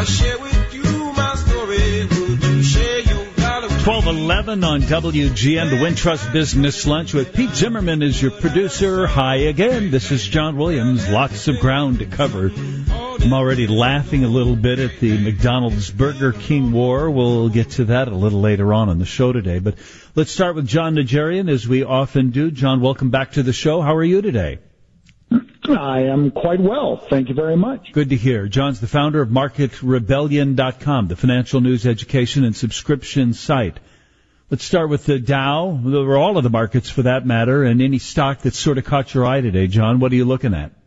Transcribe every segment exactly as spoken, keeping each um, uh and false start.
share with you my story. Would you share your dollar? twelve eleven on W G N, the Wintrust Business Lunch with Pete Zimmerman as your producer. Hi again. This is John Williams. Lots of ground to cover. I'm already laughing a little bit at the McDonald's Burger King war. We'll get to that a little later on in the show today. But let's start with John Najarian, as we often do. John, welcome back to the show. How are you today? I am quite well. Thank you very much. Good to hear. John's the founder of Market Rebellion dot com, the financial news, education, and subscription site. Let's start with the Dow, or all of the markets for that matter, and any stock that sort of caught your eye today. John, what are you looking at?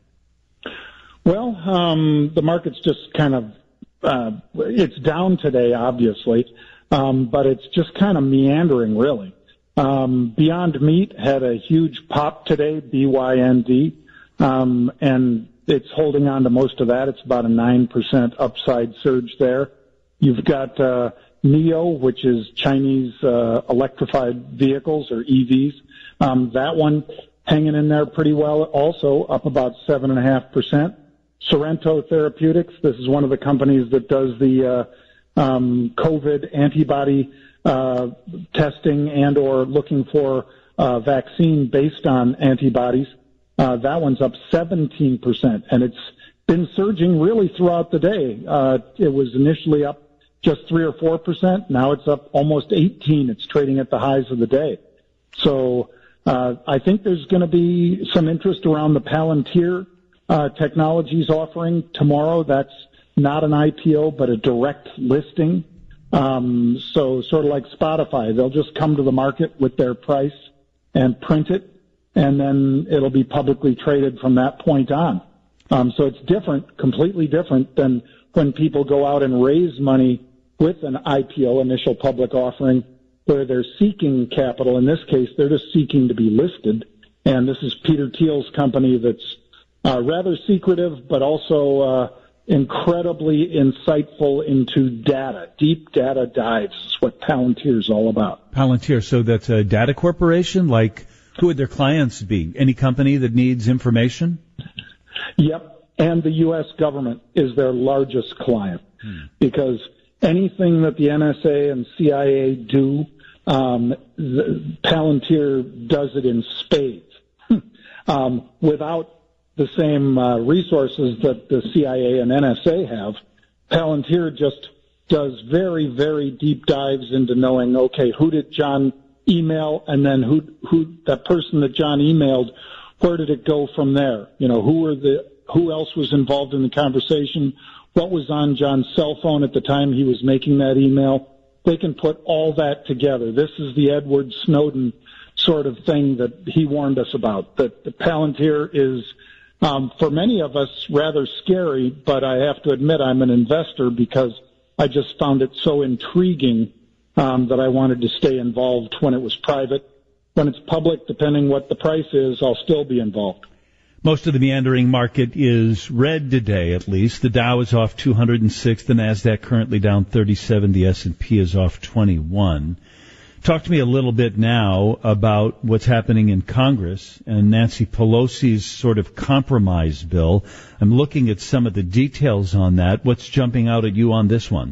Well, um, the market's just kind of, uh, it's down today, obviously, um, but it's just kind of meandering, really. Um, Beyond Meat had a huge pop today, B Y N D, um, and it's holding on to most of that. It's about a nine percent upside surge there. You've got uh, NIO, which is Chinese uh, electrified vehicles, or E Vs. Um, that one hanging in there pretty well, also up about seven point five percent. Sorrento Therapeutics, this is one of the companies that does the uh, um, COVID antibody uh, testing and or looking for a vaccine based on antibodies. Uh, that one's up seventeen percent, and it's been surging really throughout the day. Uh, it was initially up just three or four percent. Now it's up almost eighteen. It's trading at the highs of the day. So uh, I think there's going to be some interest around the Palantir Uh, Technologies offering tomorrow. That's not an I P O, but a direct listing. Um, so sort of like Spotify, they'll just come to the market with their price and print it, and then it'll be publicly traded from that point on. Um, so it's different, completely different than when people go out and raise money with an I P O, initial public offering, where they're seeking capital. In this case, they're just seeking to be listed. And this is Peter Thiel's company that's Uh, rather secretive, but also uh, incredibly insightful into data. Deep data dives is what Palantir is all about. Palantir, so that's a data corporation? Like, who would their clients be? Any company that needs information? Yep, and the U S government is their largest client, hmm. because anything that the N S A and C I A do, um, the, Palantir does it in spades. um, without the same uh, resources that the C I A and N S A have, Palantir just does very, very deep dives into knowing, okay, who did John email, and then who, who that person that John emailed, where did it go from there? You know, who were the, who else was involved in the conversation? What was on John's cell phone at the time he was making that email? They can put all that together. This is the Edward Snowden sort of thing that he warned us about, that the Palantir is, Um, for many of us, rather scary, but I have to admit I'm an investor because I just found it so intriguing um, that I wanted to stay involved when it was private. When it's public, depending what the price is, I'll still be involved. Most of the meandering market is red today, at least. The Dow is off two hundred six, the NASDAQ currently down thirty-seven, the S and P is off twenty-one. Talk to me a little bit now about what's happening in Congress and Nancy Pelosi's sort of compromise bill. I'm looking at some of the details on that. What's jumping out at you on this one?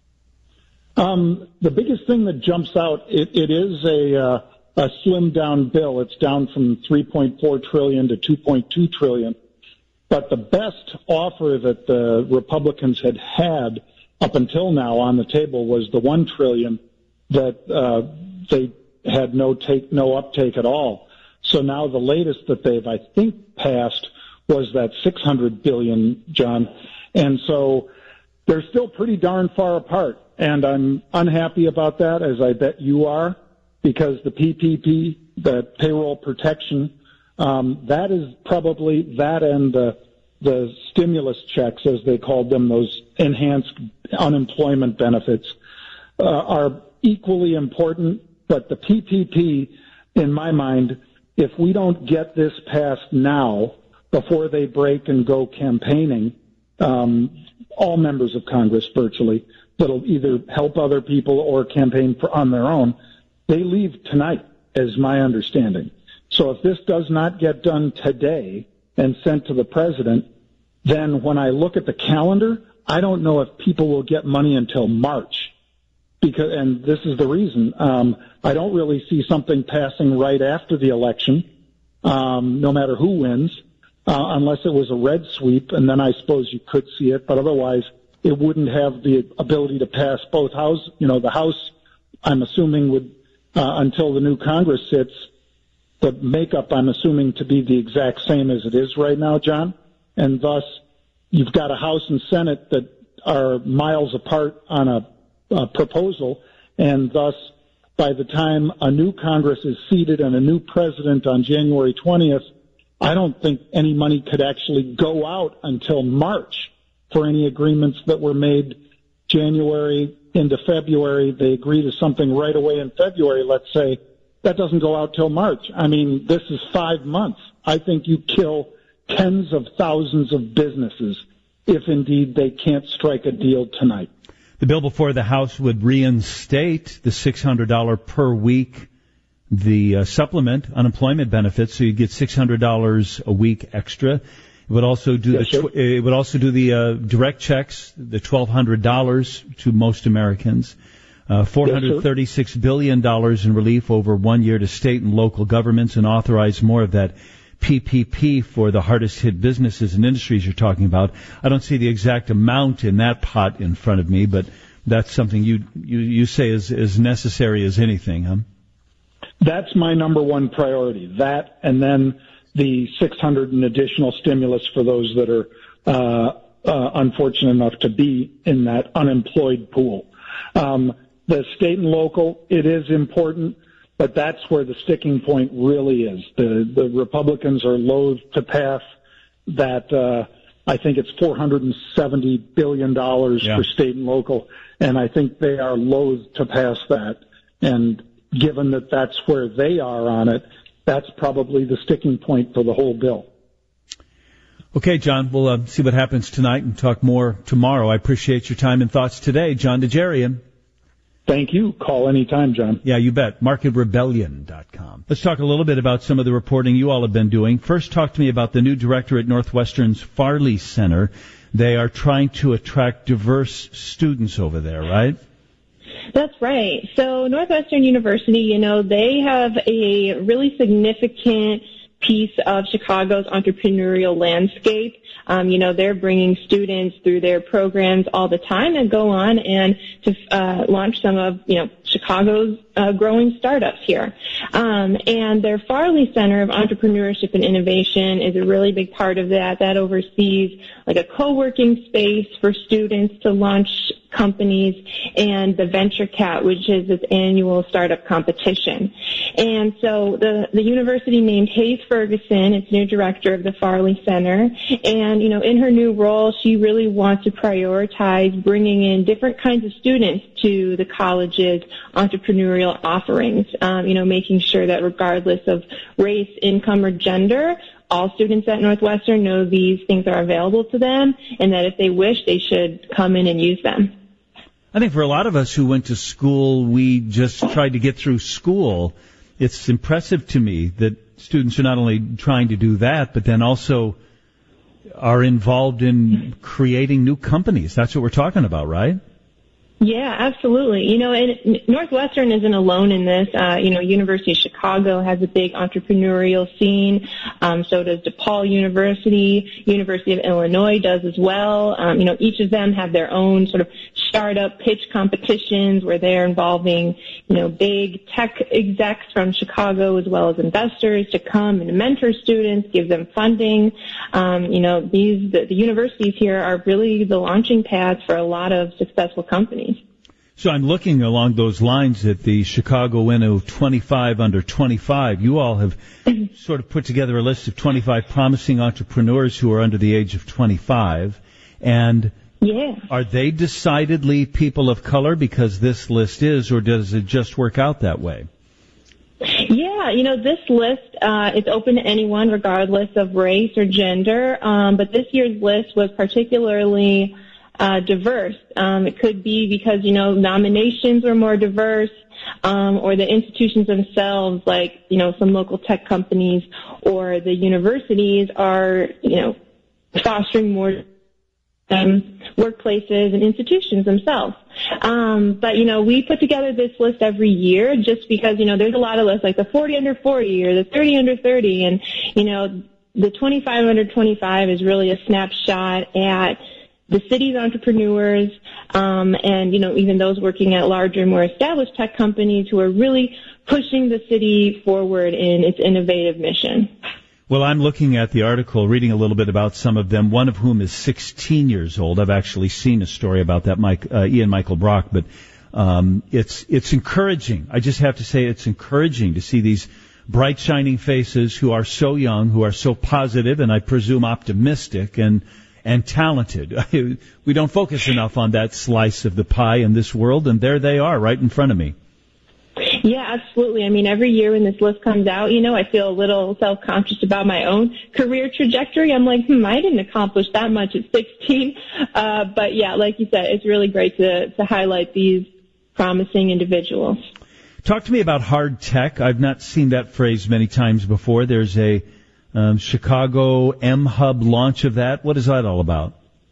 Um, the biggest thing that jumps out, it, it is a, uh, a slimmed down bill. It's down from three point four trillion dollars to two point two trillion dollars. But the best offer that the Republicans had had up until now on the table was the one trillion dollars that uh, they had no take, no uptake at all. So now the latest that they've, I think, passed was that six hundred billion dollars, John. And so they're still pretty darn far apart. And I'm unhappy about that, as I bet you are, because the P P P, the payroll protection, um, that is probably that and the, the stimulus checks, as they called them, those enhanced unemployment benefits, uh, are equally important, but the P P P, in my mind, if we don't get this passed now before they break and go campaigning, um, all members of Congress virtually that'll either help other people or campaign for, on their own, they leave tonight, is my understanding. So if this does not get done today and sent to the president, then when I look at the calendar, I don't know if people will get money until March. Because, and this is the reason, um, I don't really see something passing right after the election, um, no matter who wins, uh, unless it was a red sweep, and then I suppose you could see it, but otherwise it wouldn't have the ability to pass both houses. You know, the House, I'm assuming, would, uh, until the new Congress sits, the makeup, I'm assuming, to be the exact same as it is right now, John, and thus you've got a House and Senate that are miles apart on a Uh, proposal, and thus, by the time a new Congress is seated and a new president on January twentieth, I don't think any money could actually go out until March for any agreements that were made January into February. They agree to something right away in February, let's say. That doesn't go out till March. I mean, this is five months. I think you kill tens of thousands of businesses if indeed they can't strike a deal tonight. The bill before the House would reinstate the six hundred dollars per week, the uh, supplement unemployment benefits, so you'd get six hundred dollars a week extra. It would also do yes, the tw- it would also do the uh, direct checks, the twelve hundred dollars to most Americans, uh, four hundred thirty-six billion dollars in relief over one year to state and local governments, and authorize more of that P P P for the hardest hit businesses and industries you're talking about. I don't see the exact amount in that pot in front of me, but that's something you you, you say is as necessary as anything, huh? That's my number one priority. That, and then the six hundred in additional stimulus for those that are uh, uh, unfortunate enough to be in that unemployed pool. Um, the state and local, it is important. But that's where the sticking point really is. The, the Republicans are loath to pass that, uh, I think it's four hundred seventy billion dollars yeah. for state and local, and I think they are loath to pass that. And given that that's where they are on it, that's probably the sticking point for the whole bill. Okay, John, we'll uh, see what happens tonight and talk more tomorrow. I appreciate your time and thoughts today. John DeJarian. Thank you. Call anytime, John. Yeah, you bet. market rebellion dot com. Let's talk a little bit about some of the reporting you all have been doing. First, talk to me about the new director at Northwestern's Farley Center. They are trying to attract diverse students over there, right? That's right. So Northwestern University, you know, they have a really significant piece of Chicago's entrepreneurial landscape. Um, you know, they're bringing students through their programs all the time and go on and to uh, launch some of, you know, Chicago's uh, growing startups here. Um, and their Farley Center of Entrepreneurship and Innovation is a really big part of that. That oversees like a co-working space for students to launch companies, and the Venture Cat, which is its annual startup competition. And so the, the university named Hayes Ferguson its new director of the Farley Center. And, you know, in her new role, she really wants to prioritize bringing in different kinds of students to the college's entrepreneurial offerings, um, you know, making sure that regardless of race, income, or gender, all students at Northwestern know these things are available to them, and that if they wish, they should come in and use them. I think for a lot of us who went to school, we just tried to get through school. It's impressive to me that students are not only trying to do that, but then also are involved in creating new companies. That's what we're talking about, right? Yeah, absolutely. You know, and Northwestern isn't alone in this. Uh, you know, University of Chicago has a big entrepreneurial scene. Um, so does DePaul University. University of Illinois does as well. Um, you know, each of them have their own sort of startup pitch competitions where they're involving, you know, big tech execs from Chicago as well as investors to come and mentor students, give them funding. Um, you know, these the, the universities here are really the launching pads for a lot of successful companies. So I'm looking along those lines at the Chicago Winnow twenty-five under twenty-five. You all have sort of put together a list of twenty-five promising entrepreneurs who are under the age of twenty-five. And yeah. Are they decidedly people of color because this list is, or does it just work out that way? Yeah, you know, this list, uh, it's open to anyone regardless of race or gender. Um, but this year's list was particularly Uh, diverse. Um, it could be because, you know, nominations were more diverse, um, or the institutions themselves, like, you know, some local tech companies or the universities are, you know, fostering more um, workplaces and institutions themselves. Um, but, you know, we put together this list every year just because, you know, there's a lot of lists like the forty under forty or the thirty under thirty. And, you know, the twenty-five under twenty-five is really a snapshot at the city's entrepreneurs, um, and, you know, even those working at larger, more established tech companies who are really pushing the city forward in its innovative mission. Well, I'm looking at the article, reading a little bit about some of them, one of whom is sixteen years old. I've actually seen a story about that, Mike, uh, Ian Michael Brock, but um, it's it's encouraging. I just have to say it's encouraging to see these bright, shining faces who are so young, who are so positive, and I presume optimistic and and talented. We don't focus enough on that slice of the pie in this world, and there they are right in front of me. Yeah, absolutely. I mean, every year when this list comes out, you know, I feel a little self-conscious about my own career trajectory. I'm like, hmm, I didn't accomplish that much at sixteen. Uh, but yeah, like you said, it's really great to, to highlight these promising individuals. Talk to me about hard tech. I've not seen that phrase many times before. There's a um, Chicago M-Hub launch of that. What is that all about?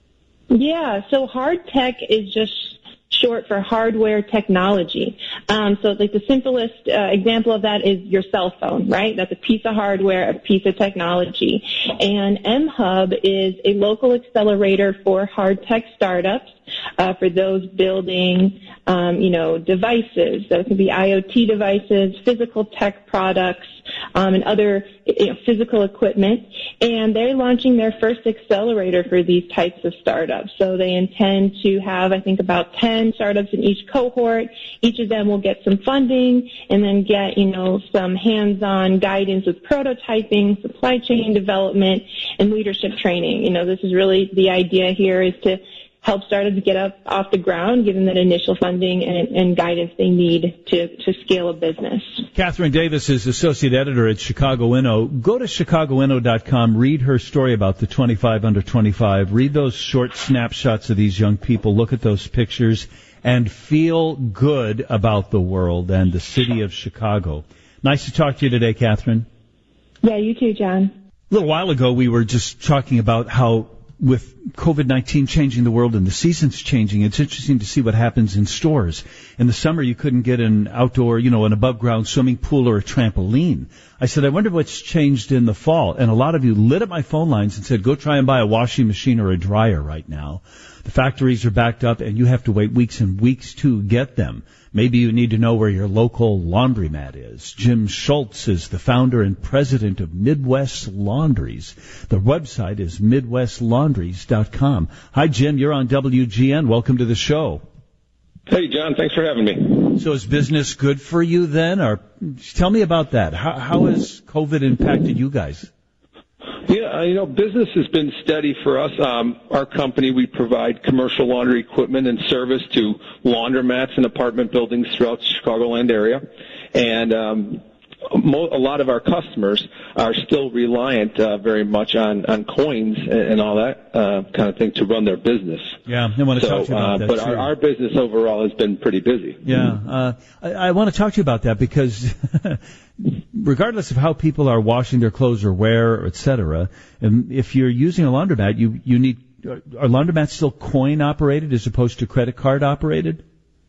Yeah, so hard tech is just short for hardware technology. Um, so like the simplest uh, example of that is your cell phone, right? That's a piece of hardware, a piece of technology. And M-Hub is a local accelerator for hard tech startups, uh, for those building, um, you know, devices. So it can be IoT devices, physical tech products, um, and other, you know, physical equipment. And they're launching their first accelerator for these types of startups. So they intend to have, I think, about ten startups in each cohort. Each of them will get some funding and then get, you know, some hands-on guidance with prototyping, supply chain development, and leadership training. You know, this is really the idea here is to help startups get up off the ground, give them that initial funding and, and guidance they need to, to scale a business. Catherine Davis is associate editor at Chicago Inno. Go to chicago inno dot com, read her story about the twenty-five under twenty-five, read those short snapshots of these young people, look at those pictures, and feel good about the world and the city of Chicago. Nice to talk to you today, Catherine. Yeah, you too, John. A little while ago, we were just talking about how with COVID nineteen changing the world and the seasons changing, it's interesting to see what happens in stores. In the summer, you couldn't get an outdoor, you know, an above-ground swimming pool or a trampoline. I said, I wonder what's changed in the fall. And a lot of you lit up my phone lines and said, go try and buy a washing machine or a dryer right now. The factories are backed up, and you have to wait weeks and weeks to get them. Maybe you need to know where your local laundromat is. Jim Schultz is the founder and president of Midwest Laundries. The website is midwest laundries dot com. Hi, Jim. You're on W G N. Welcome to the show. Hey, John. Thanks for having me. So is business good for you then? Or tell me about that. How, how has COVID impacted you guys? Yeah, you know, business has been steady for us. Um, our company, we provide commercial laundry equipment and service to laundromats and apartment buildings throughout the Chicagoland area. And um, mo- a lot of our customers are still reliant uh, very much on, on coins and, and all that uh, kind of thing to run their business. Yeah, I want to so, talk to you about uh, that, But too. our, our business overall has been pretty busy. Yeah, uh, I, I want to talk to you about that because regardless of how people are washing their clothes or where, et cetera, and if you're using a laundromat, you, you need, are laundromats still coin operated as opposed to credit card operated?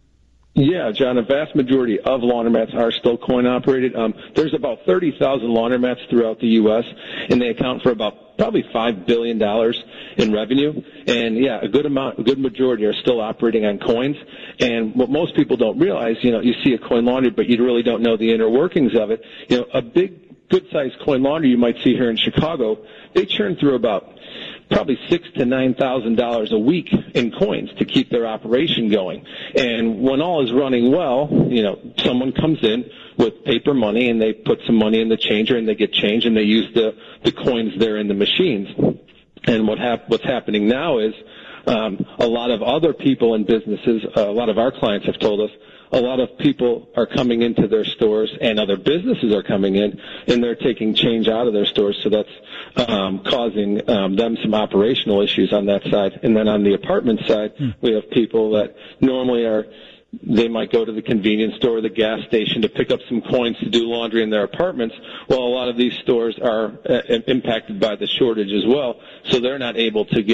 Yeah, John, a vast majority of laundromats are still coin operated. Um, there's about thirty thousand laundromats throughout the U S, and they account for about probably five billion dollars in revenue. And yeah, a good amount, a good majority are still operating on coins. And what most people don't realize, you know, you see a coin laundry, but you really don't know the inner workings of it. You know, a big, good-sized coin laundry you might see here in Chicago, they churn through about probably six to nine thousand dollars a week in coins to keep their operation going. And when all is running well, you know, someone comes in with paper money and they put some money in the changer and they get change and they use the the coins there in the machines. And what hap- what's happening now is um, a lot of other people and businesses, uh, a lot of our clients have told us, a lot of people are coming into their stores and other businesses are coming in and they're taking change out of their stores. So that's um, causing um, them some operational issues on that side. And then on the apartment side, hmm. we have people that normally are, they might go to the convenience store or the gas station to pick up some coins to do laundry in their apartments. Well, a lot of these stores are uh, impacted by the shortage as well. So they're not able to get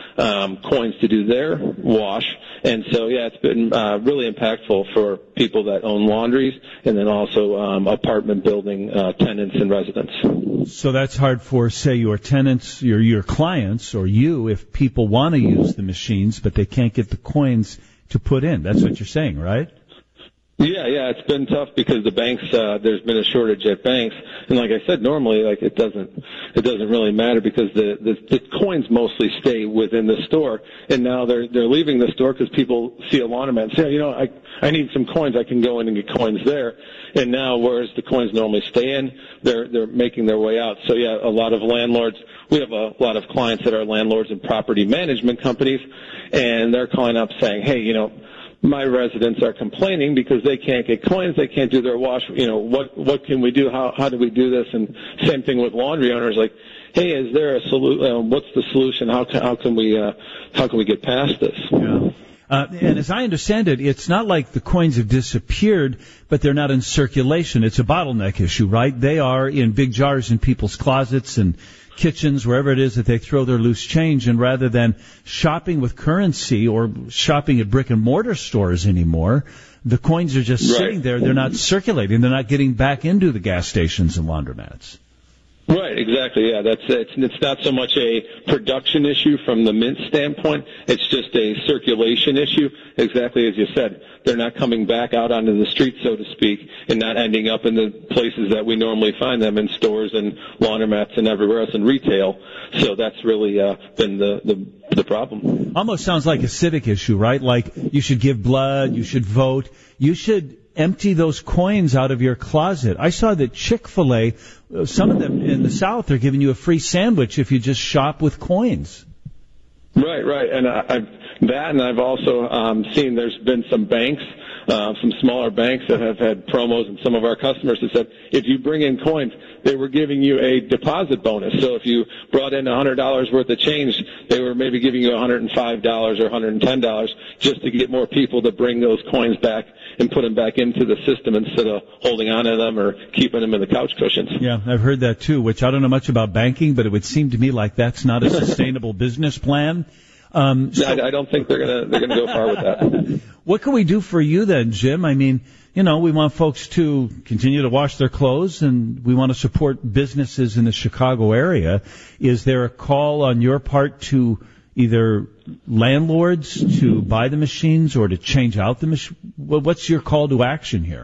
um, coins to do their wash. And so, yeah, it's been uh, really impactful for people that own laundries and then also um, apartment building uh, tenants and residents. So that's hard for, say, your tenants, your your clients, or you, if people want to use the machines, but they can't get the coins to put in. That's what you're saying, right? Yeah, yeah, it's been tough because the banks, uh, there's been a shortage at banks. And like I said, normally, like, it doesn't, it doesn't really matter because the, the, the coins mostly stay within the store. And now they're, they're leaving the store because people see a laundromat and say, you know, I, I need some coins. I can go in and get coins there. And now, whereas the coins normally stay in, they're, they're making their way out. So yeah, a lot of landlords, we have a lot of clients that are landlords and property management companies, and they're calling up saying, hey, you know, my residents are complaining because they can't get coins, they can't do their wash. You know, what what can we do? How how do we do this? And same thing with laundry owners. Like, hey, is there a solution? Uh, what's the solution? How can how can we uh, how can we get past this? Yeah. Uh, and as I understand it, it's not like the coins have disappeared, but they're not in circulation. It's a bottleneck issue, right? They are in big jars in people's closets and kitchens, wherever it is that they throw their loose change, and rather than shopping with currency or shopping at brick and mortar stores anymore, the coins are just right. sitting there. They're not circulating. They're not getting back into the gas stations and laundromats. Right, exactly. Yeah, that's it's it's not so much a production issue from the mint standpoint. It's just a circulation issue. Exactly as you said, they're not coming back out onto the street, so to speak, and not ending up in the places that we normally find them in stores and laundromats and everywhere else in retail. So that's really uh, been the, the the problem. Almost sounds like a civic issue, right? Like you should give blood, you should vote, you should empty those coins out of your closet. I saw that Chick-fil-A, some of them in the South, are giving you a free sandwich if you just shop with coins. Right, right, and uh, I've, that, and I've also um, seen there's been some banks, uh, some smaller banks that have had promos, and some of our customers have said if you bring in coins, they were giving you a deposit bonus. So if you brought in one hundred dollars worth of change, they were maybe giving you one hundred five dollars or one hundred ten dollars just to get more people to bring those coins back and put them back into the system instead of holding on to them or keeping them in the couch cushions. Yeah, I've heard that too, which I don't know much about banking, but it would seem to me like that's not a sustainable business plan. Um, so, I, I don't think they're gonna they're gonna go far with that. What can we do for you then, Jim? I mean, you know, we want folks to continue to wash their clothes, and we want to support businesses in the Chicago area. Is there a call on your part to either landlords to buy the machines or to change out the machine? What's your call to action here?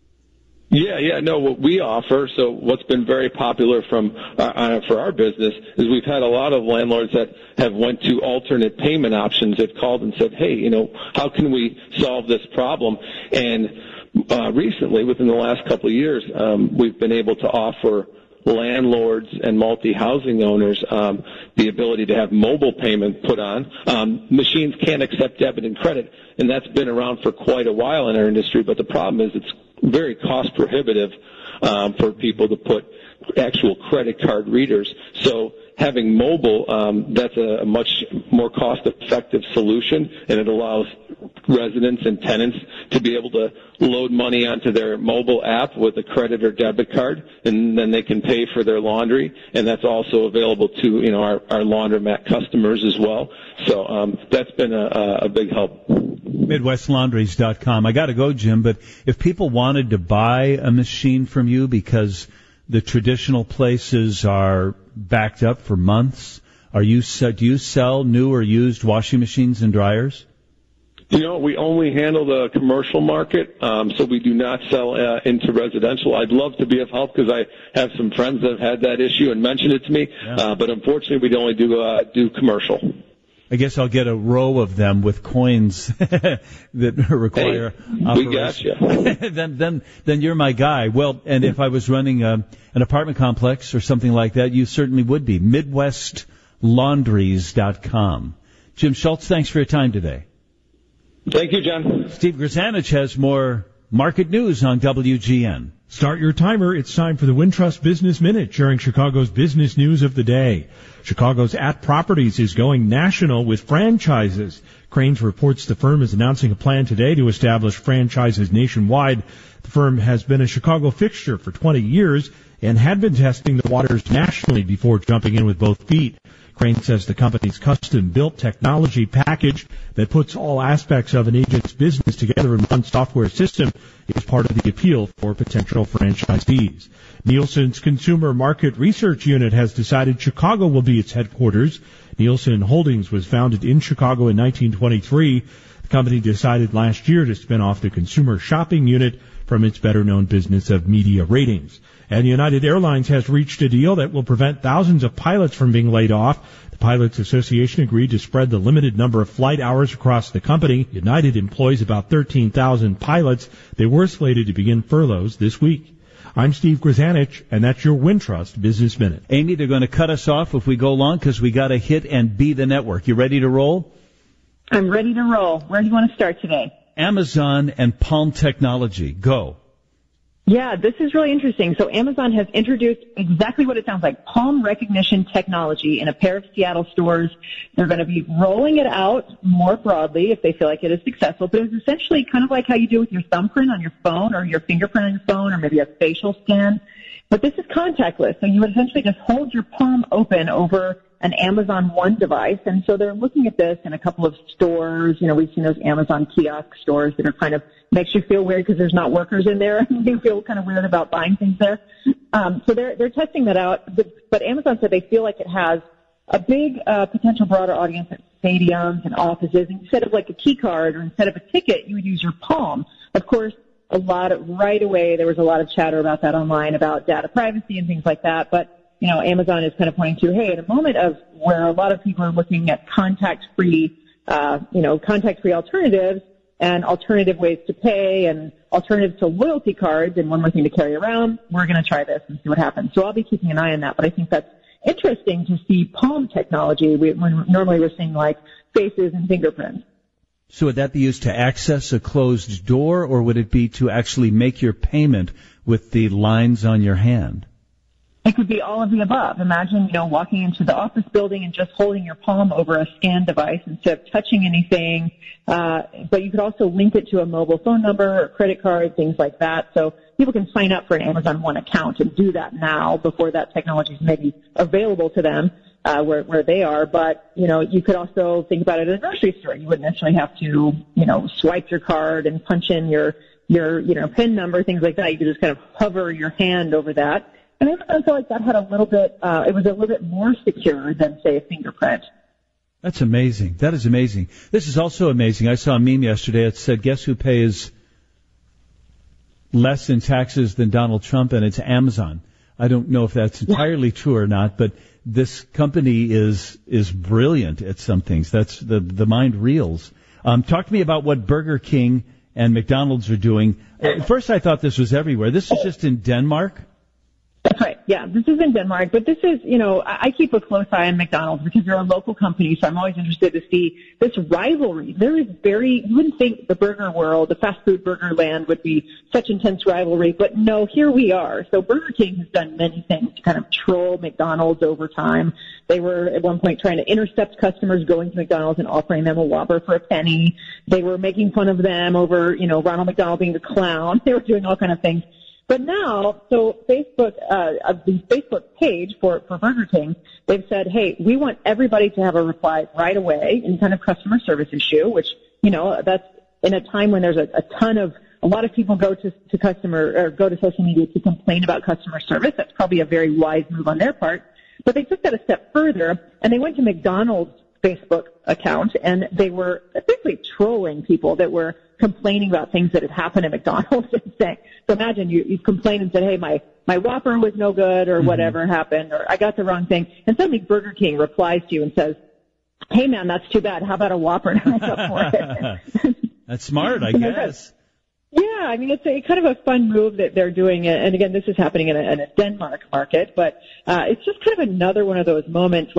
Yeah, yeah, no, what we offer, so what's been very popular from uh, uh, for our business is we've had a lot of landlords that have went to alternate payment options. They've called and said, hey, you know, how can we solve this problem? And uh, recently, within the last couple of years, um, we've been able to offer landlords and multi-housing owners um, the ability to have mobile payment put on. Um, machines can't accept debit and credit, and that's been around for quite a while in our industry, but the problem is it's very cost prohibitive um, for people to put actual credit card readers. So having mobile, um, that's a, a much more cost-effective solution, and it allows residents and tenants to be able to load money onto their mobile app with a credit or debit card, and then they can pay for their laundry. And that's also available to, you know, our, our laundromat customers as well. So um, that's been a, a big help. Midwest Laundries dot com. I got to go, Jim, but if people wanted to buy a machine from you because the traditional places are backed up for months, are you do you sell new or used washing machines and dryers? You know, we only handle the commercial market, um, so we do not sell uh, into residential. I'd love to be of help because I have some friends that have had that issue and mentioned it to me, yeah. uh, but unfortunately we only do uh, do commercial. I guess I'll get a row of them with coins that require hey, operation. We got you. then, then, then you're my guy. Well, and if I was running a, an apartment complex or something like that, you certainly would be. Midwest Laundries dot com. Jim Schultz, thanks for your time today. Thank you, John. Steve Grzanich has more market news on W G N. Start your timer. It's time for the Wintrust Business Minute, sharing Chicago's business news of the day. Chicago's At Properties is going national with franchises. Cranes reports the firm is announcing a plan today to establish franchises nationwide. The firm has been a Chicago fixture for twenty years and had been testing the waters nationally before jumping in with both feet. Crane says the company's custom-built technology package that puts all aspects of an agent's business together in one software system is part of the appeal for potential franchisees. Nielsen's Consumer Market Research Unit has decided Chicago will be its headquarters. Nielsen Holdings was founded in Chicago in nineteen twenty-three. The company decided last year to spin off the consumer shopping unit from its better-known business of media ratings. And United Airlines has reached a deal that will prevent thousands of pilots from being laid off. The Pilots Association agreed to spread the limited number of flight hours across the company. United employs about thirteen thousand pilots. They were slated to begin furloughs this week. I'm Steve Grzanich, and that's your Wintrust Business Minute. Amy, they're going to cut us off if we go long because we got to hit and be the network. You ready to roll? I'm ready to roll. Where do you want to start today? Amazon and Palm Technology. Go. Yeah, this is really interesting. So Amazon has introduced exactly what it sounds like, palm recognition technology in a pair of Seattle stores. They're going to be rolling it out more broadly if they feel like it is successful, but it's essentially kind of like how you do with your thumbprint on your phone or your fingerprint on your phone or maybe a facial scan. But this is contactless, so you would essentially just hold your palm open over an Amazon One device, and so they're looking at this in a couple of stores. You know, we've seen those Amazon kiosk stores that are kind of makes you feel weird because there's not workers in there. You feel kind of weird about buying things there. Um, so they're they're testing that out, but, but Amazon said they feel like it has a big uh, potential broader audience at stadiums and offices. Instead of like a key card or instead of a ticket, you would use your palm. Of course, a lot of right away there was a lot of chatter about that online about data privacy and things like that, but you know, Amazon is kind of pointing to, hey, at a moment of where a lot of people are looking at contact-free, uh, you know, contact-free alternatives and alternative ways to pay and alternatives to loyalty cards and one more thing to carry around, we're going to try this and see what happens. So I'll be keeping an eye on that, but I think that's interesting to see palm technology we, when normally we're seeing like faces and fingerprints. So would that be used to access a closed door, or would it be to actually make your payment with the lines on your hand? It could be all of the above. Imagine, you know, walking into the office building and just holding your palm over a scan device instead of touching anything. Uh, but you could also link it to a mobile phone number or credit card, things like that. So people can sign up for an Amazon One account and do that now before that technology is maybe available to them uh, where, where they are. But, you know, you could also think about it at a grocery store. You wouldn't necessarily have to, you know, swipe your card and punch in your, your, you know, PIN number, things like that. You could just kind of hover your hand over that. And I felt like that had a little bit, uh, it was a little bit more secure than, say, a fingerprint. That's amazing. That is amazing. This is also amazing. I saw a meme yesterday that said, guess who pays less in taxes than Donald Trump, and it's Amazon. I don't know if that's entirely true or not, but this company is is brilliant at some things. That's the, the mind reels. Um, talk to me about what Burger King and McDonald's are doing. At first I thought this was everywhere. This is just in Denmark? That's right. Yeah, this is in Denmark, but this is, you know, I keep a close eye on McDonald's because they're a local company, so I'm always interested to see this rivalry. There is very, you wouldn't think the burger world, the fast food burger land would be such intense rivalry, but no, here we are. So Burger King has done many things to kind of troll McDonald's over time. They were at one point trying to intercept customers going to McDonald's and offering them a Whopper for a penny. They were making fun of them over, you know, Ronald McDonald being the clown. They were doing all kind of things. But now, so Facebook, uh, the Facebook page for, for Burger King, they've said, hey, we want everybody to have a reply right away, any kind of customer service issue, which, you know, that's in a time when there's a, a ton of, a lot of people go to, to customer, or go to social media to complain about customer service. That's probably a very wise move on their part. But they took that a step further, and they went to McDonald's Facebook account, and they were essentially trolling people that were complaining about things that had happened at McDonald's and saying, so imagine you, you've complained and said, hey, my, my Whopper was no good or mm-hmm. whatever happened or I got the wrong thing. And suddenly Burger King replies to you and says, hey, man, that's too bad. How about a Whopper to make up for it? That's smart, I guess. Yeah, I mean, it's a kind of a fun move that they're doing. And again, this is happening in a, in a Denmark market, but uh, it's just kind of another one of those moments when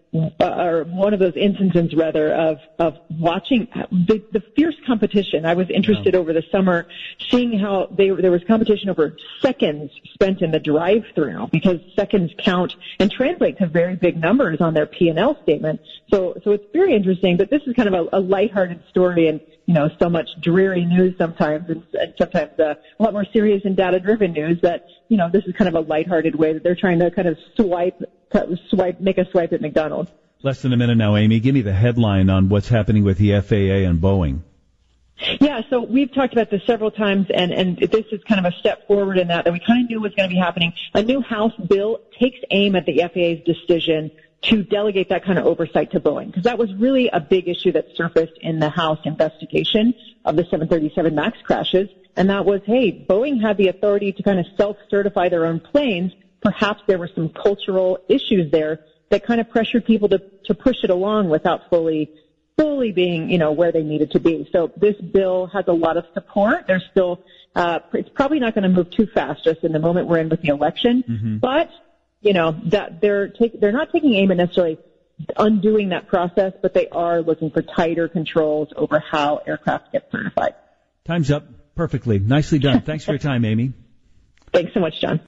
uh, or one of those instances rather of of watching the, the fierce competition. I was interested yeah. over the summer seeing how they, there was competition over seconds spent in the drive-through, because seconds count and translate to very big numbers on their P and L statement. So so it's very interesting. But this is kind of a, a lighthearted story, and you know, so much dreary news sometimes, and, and sometimes uh, a lot more serious and data-driven news. That you know, this is kind of a lighthearted way that they're trying to kind of swipe. Swipe, make a swipe at McDonald's. Less than a minute now, Amy. Give me the headline on what's happening with the F A A and Boeing. Yeah, so we've talked about this several times, and, and this is kind of a step forward in that, that we kind of knew was going to be happening. A new House bill takes aim at the F A A's decision to delegate that kind of oversight to Boeing, because that was really a big issue that surfaced in the House investigation of the seven thirty-seven MAX crashes, and that was, hey, Boeing had the authority to kind of self-certify their own planes. Perhaps there were some cultural issues there that kind of pressured people to, to push it along without fully, fully being, you know, where they needed to be. So this bill has a lot of support. There's still, uh, it's probably not going to move too fast just in the moment we're in with the election. Mm-hmm. But, you know, that they're take, they're not taking aim at necessarily undoing that process, but they are looking for tighter controls over how aircraft get certified. Time's up. Perfectly. Nicely done. Thanks for your time, Amy. Thanks so much, John.